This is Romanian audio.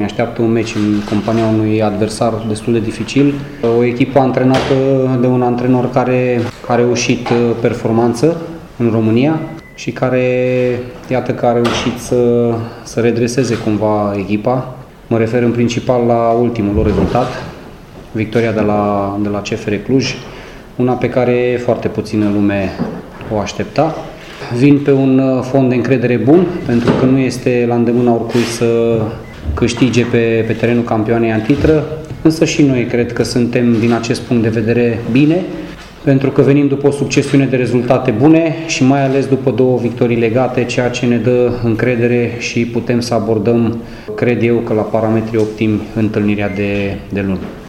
așteaptă un meci în compania unui adversar destul de dificil. O echipă antrenată de un antrenor care a reușit performanță în România și care, iată că a reușit să redreseze cumva echipa. Mă refer în principal la ultimul lor rezultat, victoria de la CFR Cluj, una pe care foarte puțină lume o aștepta. Vin pe un fond de încredere bun, pentru că nu este la îndemâna oricui să câștige pe terenul campioanei în titră, însă și noi cred că suntem din acest punct de vedere bine, pentru că venim după o succesiune de rezultate bune și mai ales după 2 victorii legate, ceea ce ne dă încredere și putem să abordăm, cred eu, că la parametri optimi întâlnirea de luni.